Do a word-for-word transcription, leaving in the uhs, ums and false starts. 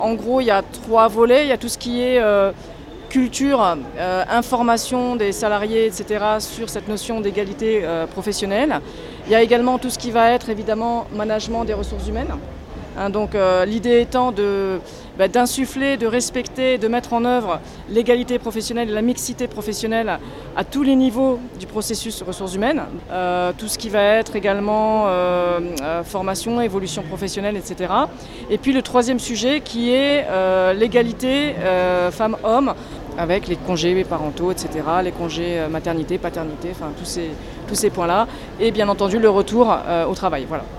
En gros, il y a trois volets. Il y a tout ce qui est euh, culture, euh, information des salariés, et cetera sur cette notion d'égalité euh, professionnelle. Il y a également tout ce qui va être évidemment management des ressources humaines. Hein, donc euh, l'idée étant de, bah, d'insuffler, de respecter, de mettre en œuvre l'égalité professionnelle et la mixité professionnelle à tous les niveaux du processus ressources humaines. Euh, tout ce qui va être également euh, euh, formation, évolution professionnelle, et cetera. Et puis le troisième sujet qui est euh, l'égalité euh, femmes-hommes avec les congés parentaux, et cetera, les congés maternité, paternité, enfin tous ces, tous ces points-là. Et bien entendu le retour euh, au travail. Voilà.